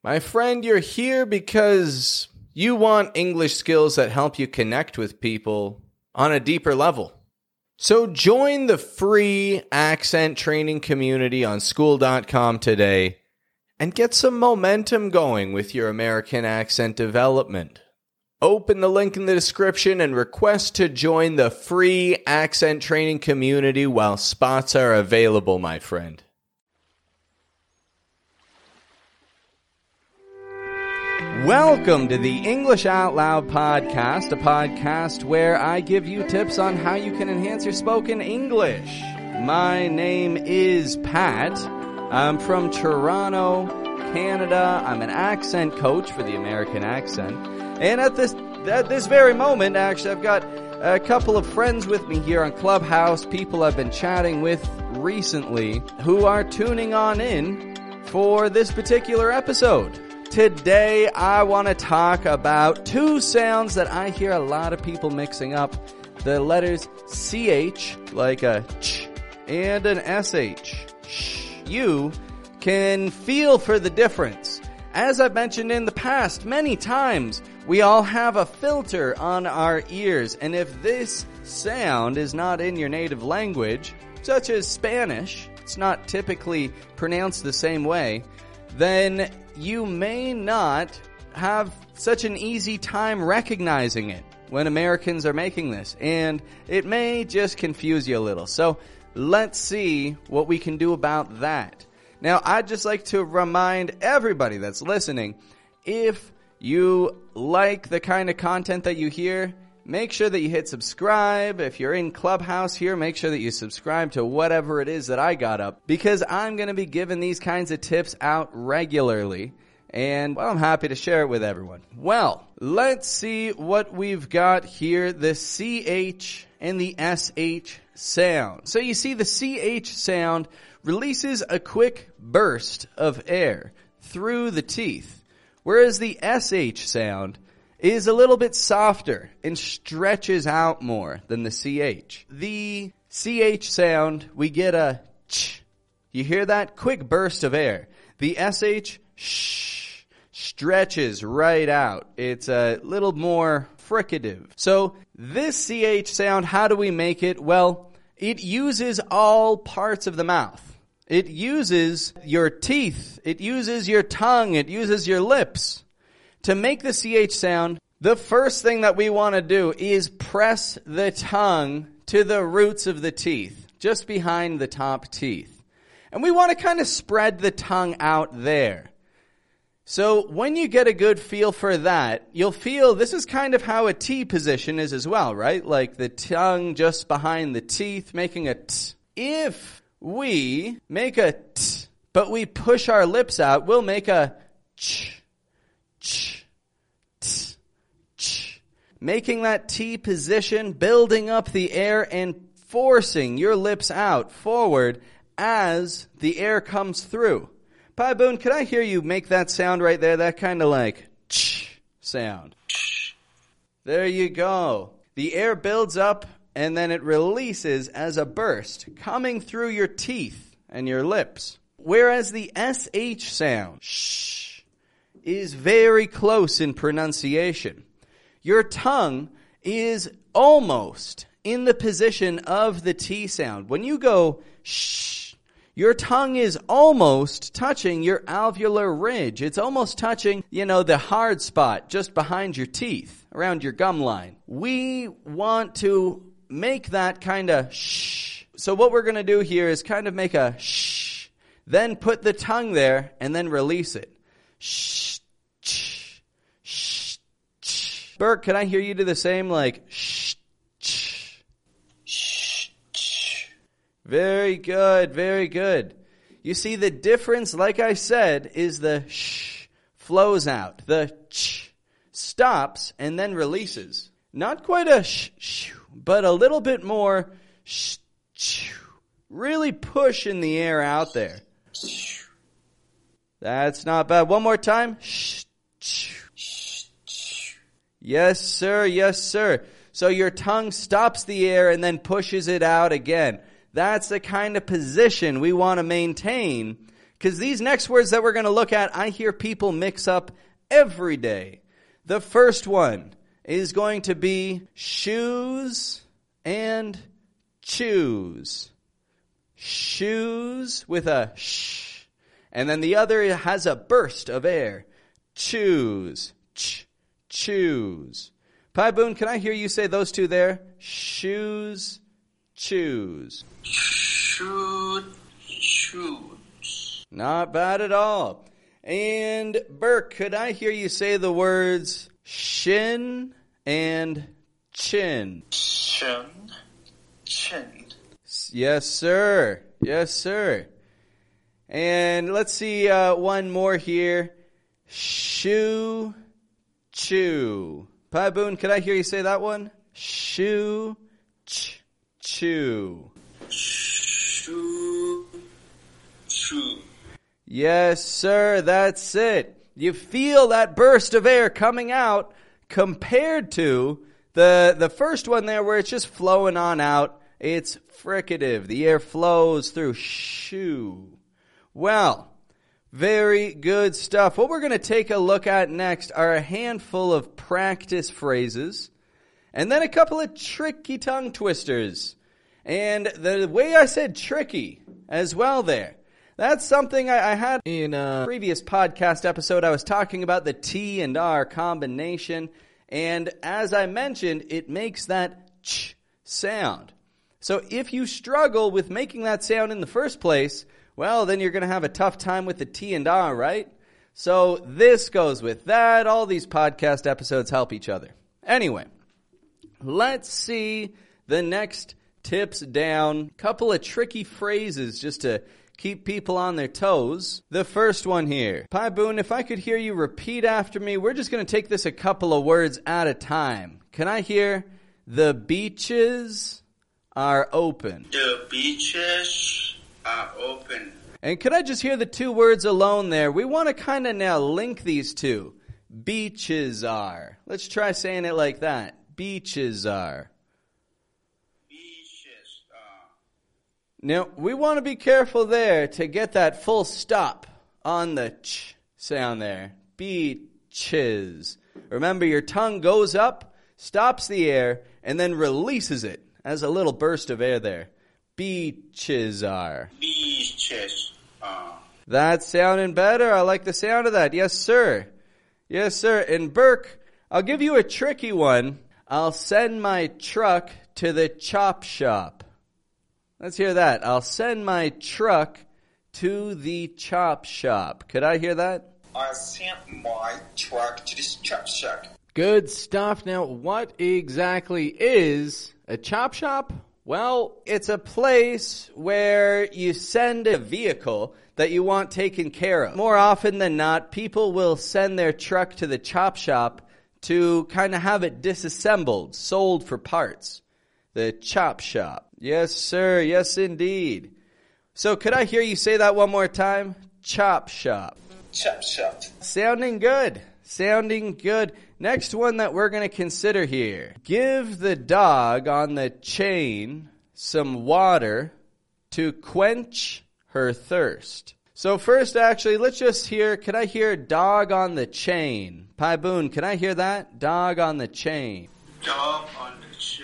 My friend, you're here because you want English skills that help you connect with people on a deeper level. So join the free accent training community on school.com today and get some momentum going with your American accent development. Open the link in the description and request to join the free accent training community while spots are available, my friend. Welcome to the English Out Loud podcast, a podcast where I give you tips on how you can enhance your spoken English. My name is Pat. I'm from Toronto, Canada. I'm an accent coach for the American accent. And at this very moment, actually, I've got a couple of friends with me here on Clubhouse, people I've been chatting with recently, who are tuning on in for this particular episode. Today, I want to talk about two sounds that I hear a lot of people mixing up. The letters CH, like a ch, and an SH. You can feel for the difference. As I've mentioned in the past many times, we all have a filter on our ears, and if this sound is not in your native language, such as Spanish, it's not typically pronounced the same way, then you may not have such an easy time recognizing it when Americans are making this, and it may just confuse you a little. So let's see what we can do about that. Now, I'd just like to remind everybody that's listening, if you like the kind of content that you hear, make sure that you hit subscribe. If you're in Clubhouse here, make sure that you subscribe to whatever it is that I got up, because I'm going to be giving these kinds of tips out regularly, and I'm happy to share it with everyone. Well, let's see what we've got here, the CH and the SH sound. So you see the CH sound releases a quick burst of air through the teeth, whereas the SH sound is a little bit softer and stretches out more than the CH. The CH sound, we get a ch. You hear that? Quick burst of air. The SH, shh, stretches right out. It's a little more fricative. So this CH sound, how do we make it? Well, it uses all parts of the mouth. It uses your teeth. It uses your tongue. It uses your lips. To make the CH sound, the first thing that we want to do is press the tongue to the roots of the teeth, just behind the top teeth. And we want to kind of spread the tongue out there. So when you get a good feel for that, you'll feel this is kind of how a T position is as well, right? Like the tongue just behind the teeth, making a T. If we make a T, but we push our lips out, we'll make a Ch. Ch, t, ch. Making that T position, building up the air and forcing your lips out forward as the air comes through. Pi Boone, could I hear you make that sound right there? That kind of like ch sound. There you go. The air builds up and then it releases as a burst coming through your teeth and your lips. Whereas the SH sound, is very close in pronunciation. Your tongue is almost in the position of the T sound. When you go shh, your tongue is almost touching your alveolar ridge. It's almost touching, the hard spot just behind your teeth, around your gum line. We want to make that kind of shh. So what we're going to do here is kind of make a shh, then put the tongue there and then release it. Shh, ch, shh, ch. Burke, can I hear you do the same, like shh, ch, shh, ch. Very good, very good. You see, the difference, like I said, is the shh flows out. The ch stops and then releases. Not quite a shh, but a little bit more shh, ch. Really pushing the air out there. That's not bad. One more time. Yes, sir. Yes, sir. So your tongue stops the air and then pushes it out again. That's the kind of position we want to maintain Because these next words that we're going to look at, I hear people mix up every day. The first one is going to be shoes and choose. Shoes with a sh. And then the other has a burst of air. Choose. Choose. Pai Boon, can I hear you say those two there? Shoes, choose. Shoes. Not bad at all. And Burke, could I hear you say the words shin and chin? Chin. Yes, sir. Yes, sir. And let's see one more here. Shoe, chew. Pai Boon, could I hear you say that one? Shoe, chew. Shoe. Yes, sir, that's it. You feel that burst of air coming out compared to the first one there where it's just flowing on out. It's fricative. The air flows through shoe. Well, very good stuff. What we're going to take a look at next are a handful of practice phrases and then a couple of tricky tongue twisters. And the way I said tricky as well there, that's something I had in a previous podcast episode. I was talking about the T and R combination. And as I mentioned, it makes that ch sound. So if you struggle with making that sound in the first place, well, then you're going to have a tough time with the T and R, right? So this goes with that. All these podcast episodes help each other. Anyway, let's see the next tips down. Couple of tricky phrases just to keep people on their toes. The first one here. Pai Boon, if I could hear you repeat after me, we're just going to take this a couple of words at a time. Can I hear the beaches are open? The beaches are open. And could I just hear the two words alone there? We want to kind of now link these two. Beaches are. Let's try saying it like that. Beaches are. Beaches are. Now, we want to be careful there to get that full stop on the ch sound there. Beaches. Remember, your tongue goes up, stops the air, and then releases it as a little burst of air there. Beaches are. Beaches are. That's sounding better. I like the sound of that. Yes, sir. Yes, sir. And Burke, I'll give you a tricky one. I'll send my truck to the chop shop. Let's hear that. I'll send my truck to the chop shop. Could I hear that? I sent my truck to this chop shop. Good stuff. Now, what exactly is a chop shop? Well, it's a place where you send a vehicle that you want taken care of. More often than not, people will send their truck to the chop shop to kind of have it disassembled, sold for parts. The chop shop. Yes, sir. Yes, indeed. So could I hear you say that one more time? Chop shop. Chop shop. Sounding good. Sounding good. Next one that we're going to consider here. Give the dog on the chain some water to quench her thirst. So first, actually, let's just hear, can I hear dog on the chain? Pai Boon, can I hear that? Dog on the chain. Dog on the chain.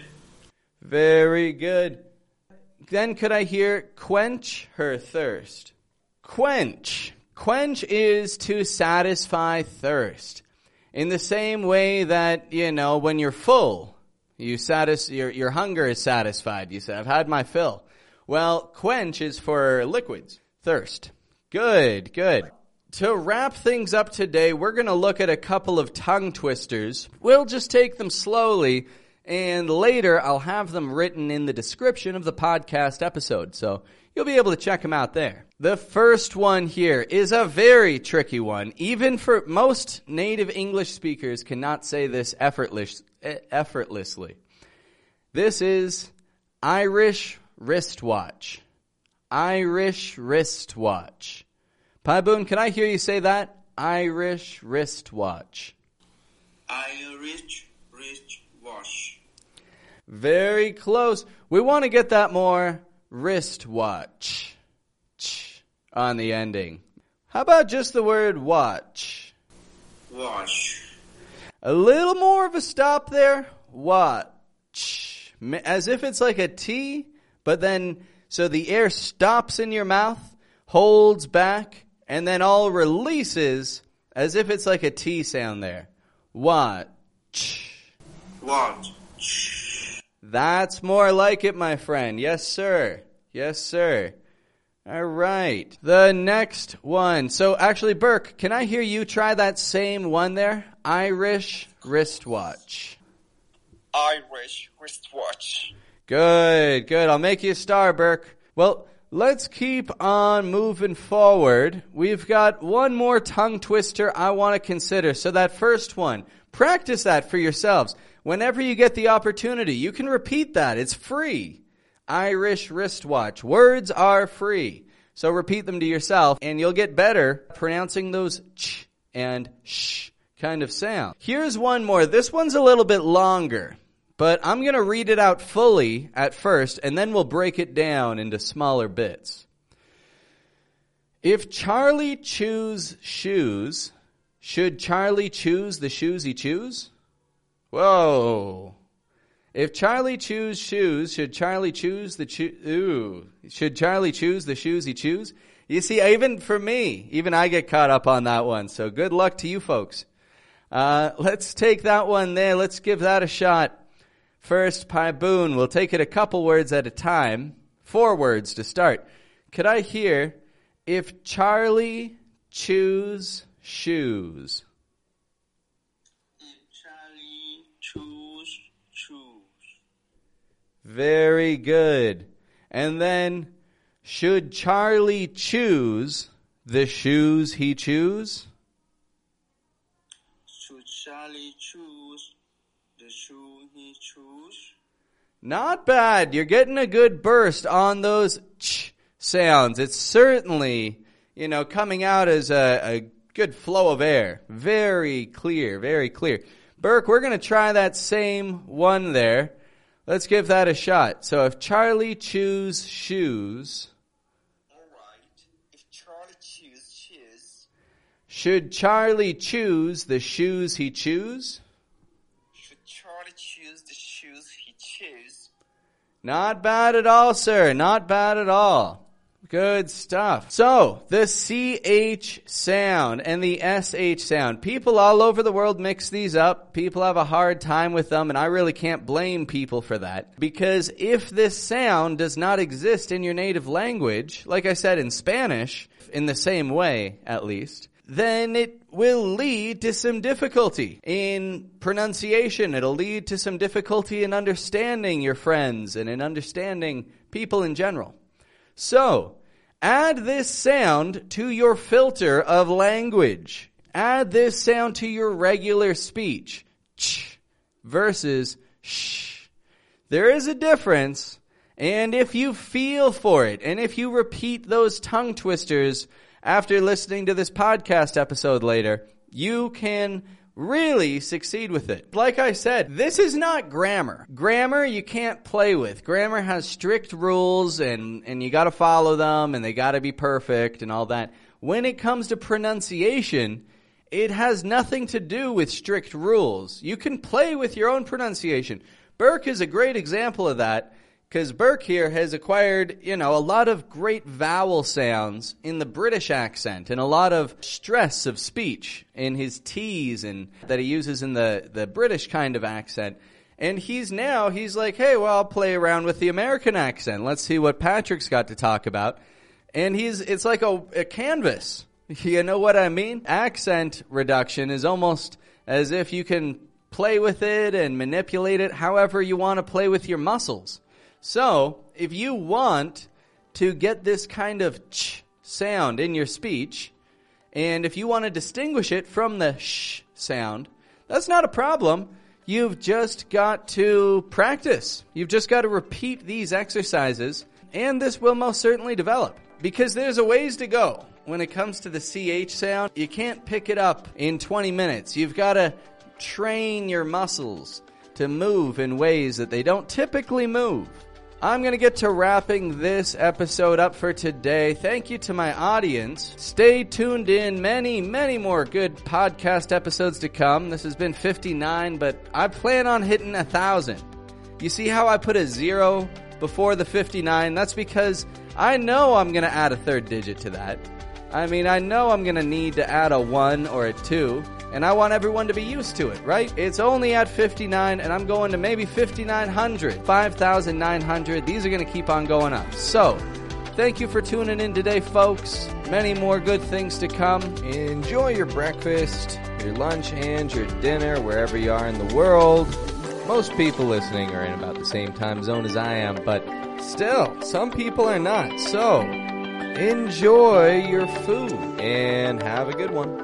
Very good. Then could I hear quench her thirst? Quench. Quench is to satisfy thirst. In the same way that, when you're full, your hunger is satisfied. You say, I've had my fill. Well, quench is for liquids. Thirst. Good, good. To wrap things up today, we're going to look at a couple of tongue twisters. We'll just take them slowly, and later I'll have them written in the description of the podcast episode, so you'll be able to check them out there. The first one here is a very tricky one. Even for most native English speakers cannot say this effortlessly. This is Irish wristwatch. Irish wristwatch. Pai Boon, can I hear you say that? Irish wristwatch. Irish wristwatch. Very close. We want to get that more wristwatch. on the ending. How about just the word watch? Watch. A little more of a stop there. Watch. As if it's like a T, but then, so the air stops in your mouth, holds back, and then all releases as if it's like a T sound there. Watch. Watch. That's more like it, my friend. Yes, sir. Yes, sir. All right. The next one. So actually, Burke, can I hear you try that same one there? Irish wristwatch. Irish wristwatch. Good, good. I'll make you a star, Burke. Well, let's keep on moving forward. We've got one more tongue twister I want to consider. So that first one, practice that for yourselves. Whenever you get the opportunity, you can repeat that. It's free. Irish wristwatch. Words are free. So repeat them to yourself and you'll get better pronouncing those ch and sh kind of sound. Here's one more. This one's a little bit longer, but I'm going to read it out fully at first and then we'll break it down into smaller bits. If Charlie choose shoes, should Charlie choose the shoes he choose? Whoa. If Charlie choose shoes, should Charlie choose the should Charlie choose the shoes he choose? You see, even for me, even I get caught up on that one. So good luck to you folks. Let's take that one there. Let's give that a shot. First, Pi Boon. We'll take it a couple words at a time. 4 words to start. Could I hear, if Charlie choose shoes? If Charlie choose shoes. Very good. And then, should Charlie choose the shoes he choose? Should Charlie choose the shoe he choose? Not bad. You're getting a good burst on those ch sounds. It's certainly, coming out as a good flow of air. Very clear, very clear. Burke, we're going to try that same one there. Let's give that a shot. So if Charlie choose shoes. All right. If Charlie choose shoes. Should Charlie choose the shoes he choose? Should Charlie choose the shoes he choose? Not bad at all, sir. Not bad at all. Good stuff. So, the CH sound and the SH sound. People all over the world mix these up. People have a hard time with them, and I really can't blame people for that. Because if this sound does not exist in your native language, like I said in Spanish, in the same way at least, then it will lead to some difficulty in pronunciation. It'll lead to some difficulty in understanding your friends and in understanding people in general. So, add this sound to your filter of language. Add this sound to your regular speech. Ch versus sh. There is a difference, and if you feel for it, and if you repeat those tongue twisters after listening to this podcast episode later, you can really succeed with it. Like I said, this is not grammar. Grammar you can't play with. Grammar has strict rules and you gotta follow them and they gotta be perfect and all that. When it comes to pronunciation, it has nothing to do with strict rules. You can play with your own pronunciation. Burke is a great example of that, because Burke here has acquired, a lot of great vowel sounds in the British accent and a lot of stress of speech in his T's and that he uses in the British kind of accent. And he's like, hey, well, I'll play around with the American accent. Let's see what Patrick's got to talk about. And it's like a canvas. You know what I mean? Accent reduction is almost as if you can play with it and manipulate it however you want to play with your muscles. So, if you want to get this kind of ch sound in your speech, and if you want to distinguish it from the sh sound, that's not a problem. You've just got to practice. You've just got to repeat these exercises, and this will most certainly develop. Because there's a ways to go when it comes to the CH sound. You can't pick it up in 20 minutes. You've got to train your muscles to move in ways that they don't typically move. I'm going to get to wrapping this episode up for today. Thank you to my audience. Stay tuned in. Many, many more good podcast episodes to come. This has been 59, but I plan on hitting 1,000. You see how I put a 0 before the 59? That's because I know I'm going to add a third digit to that. I mean, I know I'm going to need to add a 1 or a 2. And I want everyone to be used to it, right? It's only at 59, and I'm going to maybe 5,900, 5,900. These are going to keep on going up. So, thank you for tuning in today, folks. Many more good things to come. Enjoy your breakfast, your lunch, and your dinner, wherever you are in the world. Most people listening are in about the same time zone as I am, but still, some people are not. So, enjoy your food, and have a good one.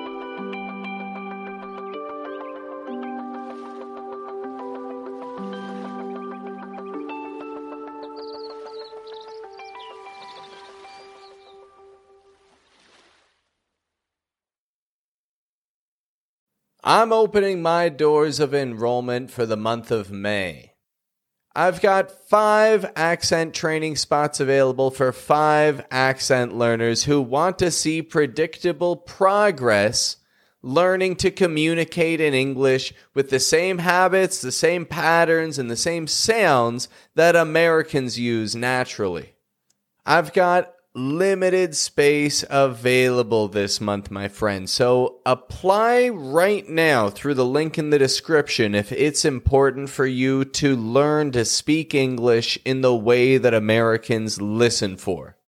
I'm opening my doors of enrollment for the month of May. I've got 5 accent training spots available for 5 accent learners who want to see predictable progress learning to communicate in English with the same habits, the same patterns, and the same sounds that Americans use naturally. I've got limited space available this month, my friend. So apply right now through the link in the description if it's important for you to learn to speak English in the way that Americans listen for.